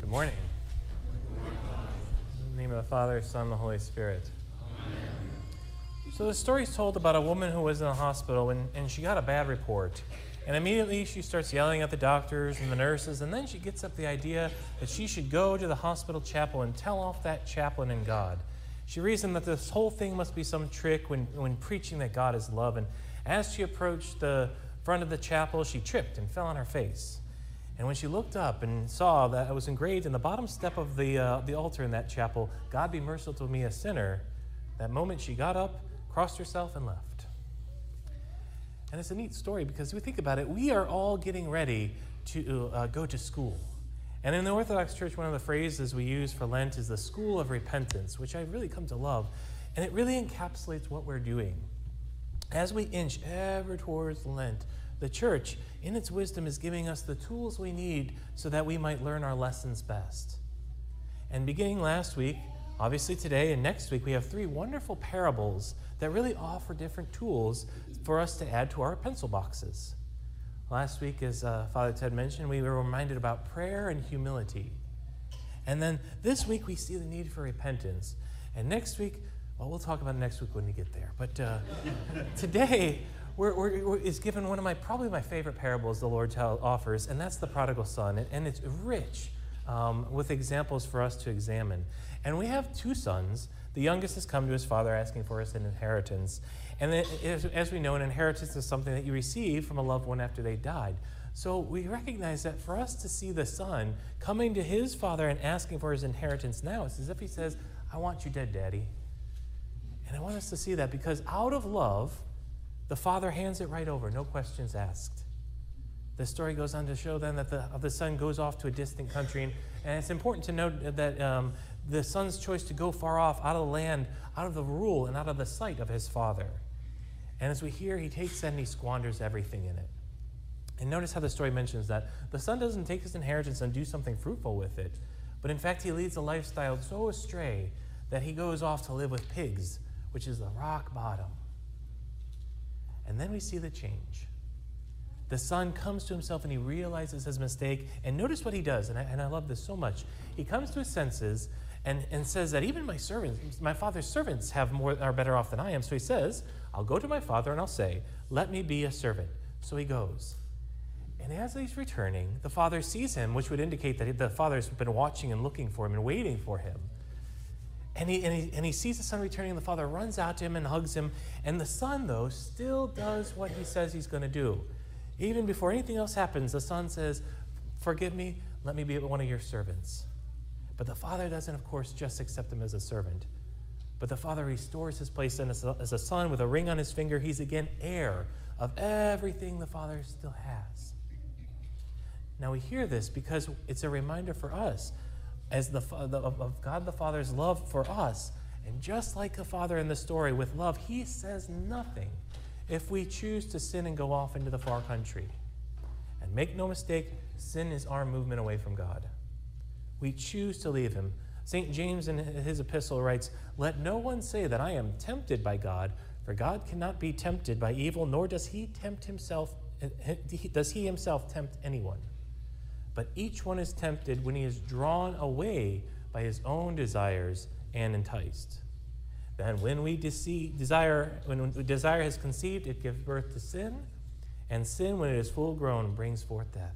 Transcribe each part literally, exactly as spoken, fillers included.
Good morning. In the name of the Father, Son, and the Holy Spirit. Amen. So the story is told about a woman who was in a hospital and, and she got a bad report. And immediately she starts yelling at the doctors and the nurses, and then she gets up the idea that she should go to the hospital chapel and tell off that chaplain and God. She reasoned that this whole thing must be some trick when, when preaching that God is love. And as she approached the front of the chapel, she tripped and fell on her face. And when she looked up and saw that it was engraved in the bottom step of the, uh, the altar in that chapel, God be merciful to me, a sinner, that moment she got up, crossed herself, and left. And it's a neat story because we think about it, we are all getting ready to uh, go to school. And in the Orthodox Church, one of the phrases we use for Lent is the school of repentance, which I've really come to love. And it really encapsulates what we're doing. As we inch ever towards Lent, the Church, in its wisdom, is giving us the tools we need so that we might learn our lessons best. And beginning last week, obviously today and next week, we have three wonderful parables that really offer different tools for us to add to our pencil boxes. Last week, as uh, Father Ted mentioned, we were reminded about prayer and humility. And then this week, we see the need for repentance. And next week, well, we'll talk about it next week when we get there. But uh, today, we're, we're, we're, is given one of my, probably my favorite parables the Lord tell, offers, and that's the prodigal son. And, and it's rich um, with examples for us to examine. And we have two sons. The youngest has come to his father asking for us an inheritance. And then, as, as we know, an inheritance is something that you receive from a loved one after they died. So we recognize that for us to see the son coming to his father and asking for his inheritance now, it's as if he says, I want you dead, Daddy. And I want us to see that because out of love, the father hands it right over, no questions asked. The story goes on to show then that the, the son goes off to a distant country. And, and it's important to note that um, the son's choice to go far off, out of the land, out of the rule, and out of the sight of his father. And as we hear, he takes that and he squanders everything in it. And notice how the story mentions that the son doesn't take his inheritance and do something fruitful with it, but in fact he leads a lifestyle so astray that he goes off to live with pigs, which is the rock bottom. And then we see the change. The son comes to himself and he realizes his mistake. And notice what he does, and I, and I love this so much. He comes to his senses and, and says that even my servants, my father's servants have more, are better off than I am. So he says, I'll go to my father and I'll say, let me be a servant. So he goes. And as he's returning, the father sees him, which would indicate that the father's been watching and looking for him and waiting for him. And he, and, he, and he sees the son returning, and the father runs out to him and hugs him. And the son, though, still does what he says he's going to do. Even before anything else happens, the son says, forgive me, let me be one of your servants. But the father doesn't, of course, just accept him as a servant. But the father restores his place as a, as a son with a ring on his finger. He's again heir of everything the father still has. Now we hear this because it's a reminder for us as the, the of God the Father's love for us. And just like the father in the story, with love, he says nothing if we choose to sin and go off into the far country. And make no mistake, sin is our movement away from God. We choose to leave him. Saint James in his epistle writes, let no one say that I am tempted by God, for God cannot be tempted by evil, nor does he tempt himself, does he himself tempt anyone. But each one is tempted when he is drawn away by his own desires and enticed. Then when we deceive, desire, when desire has conceived, it gives birth to sin, and sin, when it is full grown, brings forth death.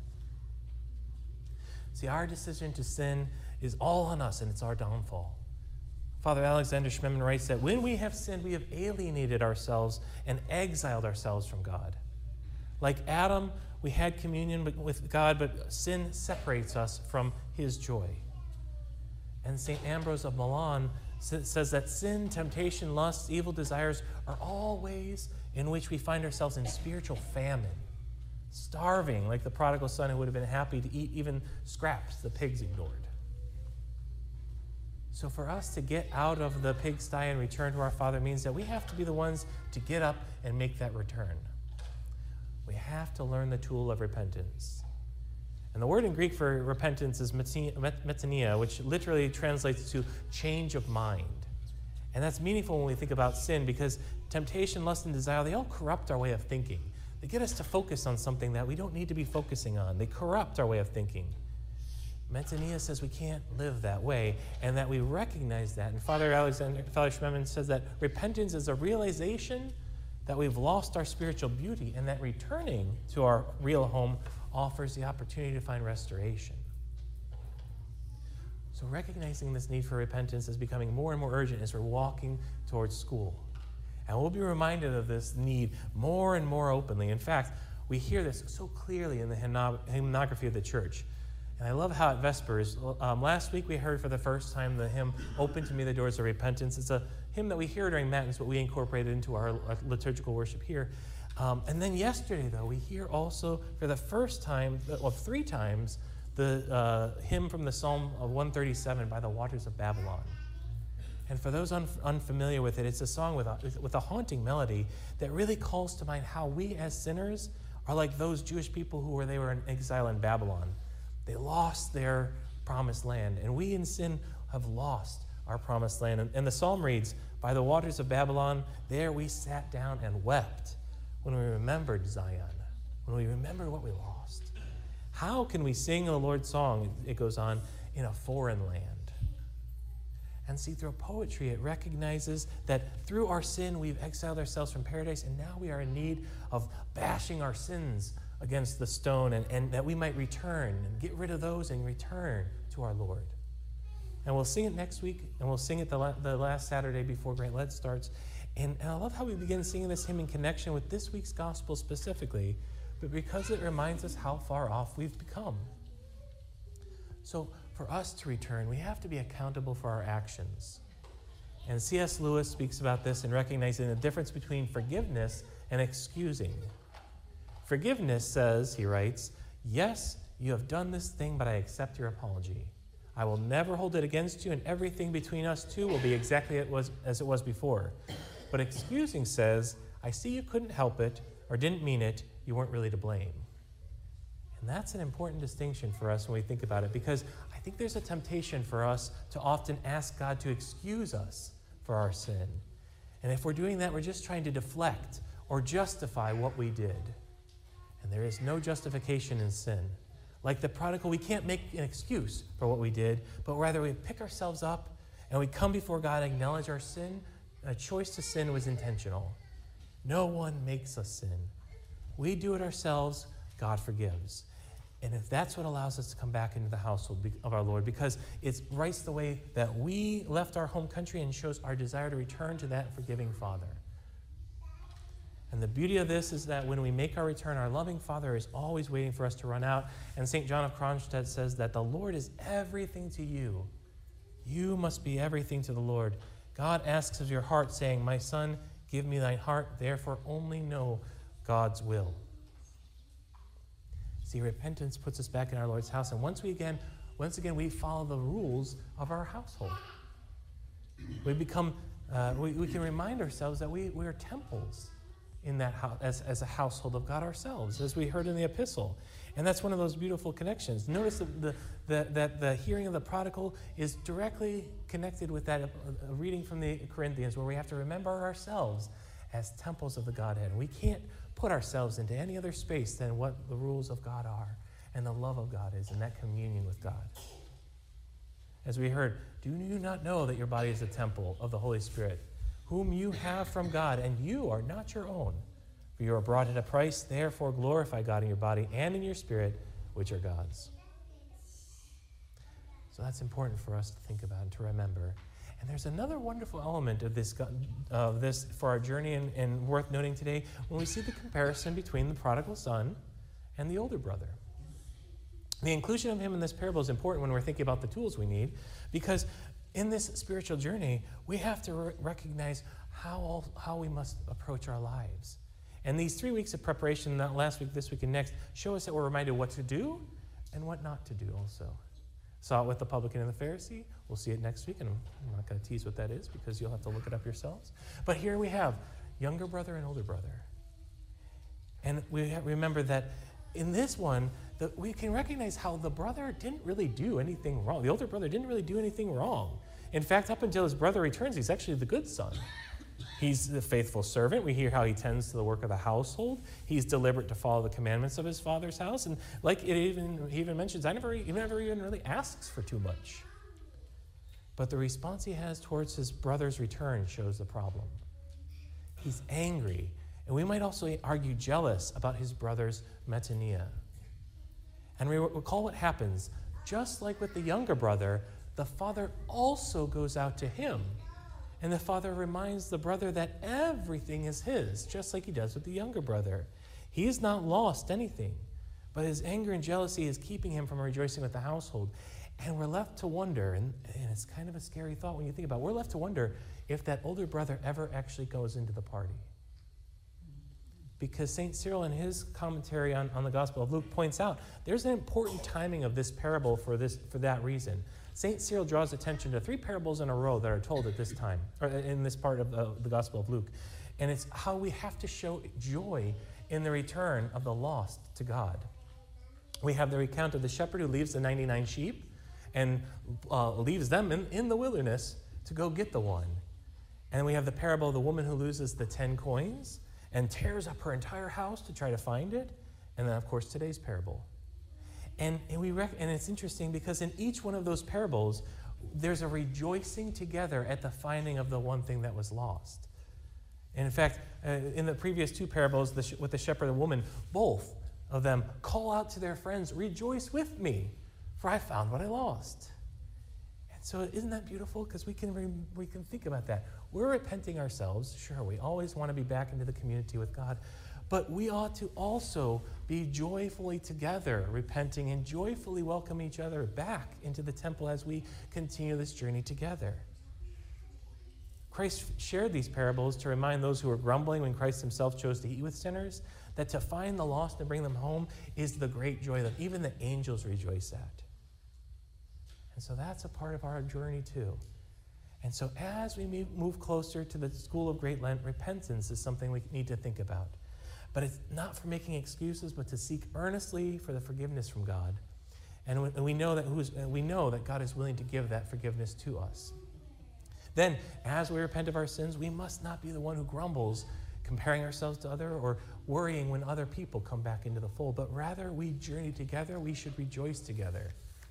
See, our decision to sin is all on us, and it's our downfall. Father Alexander Schmemann writes that when we have sinned, we have alienated ourselves and exiled ourselves from God. Like Adam, we had communion with God, but sin separates us from his joy. And Saint Ambrose of Milan says that sin, temptation, lust, evil desires are all ways in which we find ourselves in spiritual famine, starving like the prodigal son who would have been happy to eat even scraps the pigs ignored. So for us to get out of the pigsty and return to our Father means that we have to be the ones to get up and make that return. We have to learn the tool of repentance. And the word in Greek for repentance is metanoia, which literally translates to change of mind. And that's meaningful when we think about sin because temptation, lust, and desire, they all corrupt our way of thinking. They get us to focus on something that we don't need to be focusing on. They corrupt our way of thinking. Metania says we can't live that way, and that we recognize that. And Father Alexander, Father Schmemann says that repentance is a realization that we've lost our spiritual beauty, and that returning to our real home offers the opportunity to find restoration. So recognizing this need for repentance is becoming more and more urgent as we're walking towards school. And we'll be reminded of this need more and more openly. In fact, we hear this so clearly in the hymnography of the church. And I love how at Vespers, um, last week we heard for the first time the hymn, Open to Me the Doors of Repentance. It's a hymn that we hear during Matins, but we incorporated into our liturgical worship here. Um, and then yesterday, though, we hear also for the first time, well, three times, the uh, hymn from the Psalm of one thirty-seven, By the Waters of Babylon. And for those un- unfamiliar with it, it's a song with a, with a haunting melody that really calls to mind how we as sinners are like those Jewish people who were they were in exile in Babylon. They lost their promised land, and we in sin have lost our promised land. And, and the psalm reads, By the waters of Babylon, there we sat down and wept when we remembered Zion, when we remembered what we lost. How can we sing the Lord's song, it goes on, in a foreign land? And see, through poetry, it recognizes that through our sin, we've exiled ourselves from paradise, and now we are in need of bashing our sins against the stone, and, and that we might return and get rid of those and return to our Lord. And we'll sing it next week, and we'll sing it the, la- the last Saturday before Great Lent starts. And, and I love how we begin singing this hymn in connection with this week's gospel specifically, but because it reminds us how far off we've become. So for us to return, we have to be accountable for our actions. And C S Lewis speaks about this in recognizing the difference between forgiveness and excusing. Forgiveness says, he writes, yes, you have done this thing, but I accept your apology. I will never hold it against you, and everything between us two will be exactly as it was, as it was before. But excusing says, I see you couldn't help it or didn't mean it. You weren't really to blame. And that's an important distinction for us when we think about it, because I think there's a temptation for us to often ask God to excuse us for our sin. And if we're doing that, we're just trying to deflect or justify what we did. And there is no justification in sin. Like the prodigal, we can't make an excuse for what we did, but rather we pick ourselves up and we come before God, acknowledge our sin. A choice to sin was intentional. No one makes us sin. We do it ourselves, God forgives. And if that's what allows us to come back into the household of our Lord, because it writes the way that we left our home country and shows our desire to return to that forgiving Father. And the beauty of this is that when we make our return, our loving Father is always waiting for us to run out. And Saint John of Kronstadt says that the Lord is everything to you. You must be everything to the Lord. God asks of your heart, saying, my son, give me thine heart, therefore only know God's will. See, repentance puts us back in our Lord's house. And once we again, once again, we follow the rules of our household. We become, uh, we, we can remind ourselves that we, we are temples in that house, as, as a household of God ourselves, as we heard in the epistle. And that's one of those beautiful connections. Notice that the, the, that the hearing of the prodigal is directly connected with that uh, reading from the Corinthians, where we have to remember ourselves as temples of the Godhead. We can't put ourselves into any other space than what the rules of God are and the love of God is, and that communion with God. As we heard, do you not know that your body is a temple of the Holy Spirit, whom you have from God, and you are not your own? For you are bought at a price, therefore glorify God in your body and in your spirit, which are God's. So that's important for us to think about and to remember. And there's another wonderful element of this, uh, this for our journey, and, and worth noting today, when we see the comparison between the prodigal son and the older brother. The inclusion of him in this parable is important when we're thinking about the tools we need, because in this spiritual journey, we have to re- recognize how, how we must approach our lives. And these three weeks of preparation, not last week, this week, and next, show us that we're reminded what to do and what not to do also. Saw it with the publican and the Pharisee. We'll see it next week, and I'm not going to tease what that is because you'll have to look it up yourselves. But here we have younger brother and older brother. And we have, remember that in this one, the, we can recognize how the brother didn't really do anything wrong. The older brother didn't really do anything wrong. In fact, up until his brother returns, he's actually the good son. He's the faithful servant. We hear how he tends to the work of the household. He's deliberate to follow the commandments of his father's house. And like it even, he even mentions, I never, he never even really asks for too much. But the response he has towards his brother's return shows the problem. He's angry. And we might also argue jealous about his brother's metanoia. And we recall what happens. Just like with the younger brother, the father also goes out to him. And the father reminds the brother that everything is his, just like he does with the younger brother. He's not lost anything, but his anger and jealousy is keeping him from rejoicing with the household. And we're left to wonder, and, and it's kind of a scary thought when you think about it, we're left to wonder if that older brother ever actually goes into the party. Because Saint Cyril, in his commentary on, on the Gospel of Luke, points out there's an important timing of this parable for this for that reason. Saint Cyril draws attention to three parables in a row that are told at this time, or in this part of the, the Gospel of Luke. And it's how we have to show joy in the return of the lost to God. We have the recount of the shepherd who leaves the ninety-nine sheep and uh, leaves them in, in the wilderness to go get the one. And we have the parable of the woman who loses the ten coins and tears up her entire house to try to find it. And then, of course, today's parable. And, and, we rec- and it's interesting because in each one of those parables, there's a rejoicing together at the finding of the one thing that was lost. And in fact, uh, in the previous two parables, the sh- with the shepherd and the woman, both of them call out to their friends, "Rejoice with me, for I found what I lost." And so isn't that beautiful? Because we can re- we can think about that. We're repenting ourselves. Sure, we always want to be back into the community with God. But we ought to also be joyfully together, repenting and joyfully welcome each other back into the temple as we continue this journey together. Christ shared these parables to remind those who were grumbling when Christ himself chose to eat with sinners that to find the lost and bring them home is the great joy that even the angels rejoice at. And so that's a part of our journey too. And so as we move closer to the School of Great Lent, repentance is something we need to think about. But it's not for making excuses, but to seek earnestly for the forgiveness from God. And we know that who's, we know that God is willing to give that forgiveness to us. Then, as we repent of our sins, we must not be the one who grumbles, comparing ourselves to others or worrying when other people come back into the fold, but rather we journey together, we should rejoice together.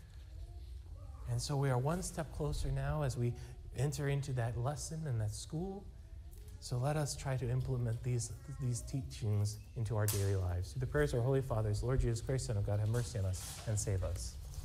And so we are one step closer now as we enter into that lesson and that school. So let us try to implement these, these teachings into our daily lives. Through the prayers of our Holy Fathers, Lord Jesus Christ, Son of God, have mercy on us and save us.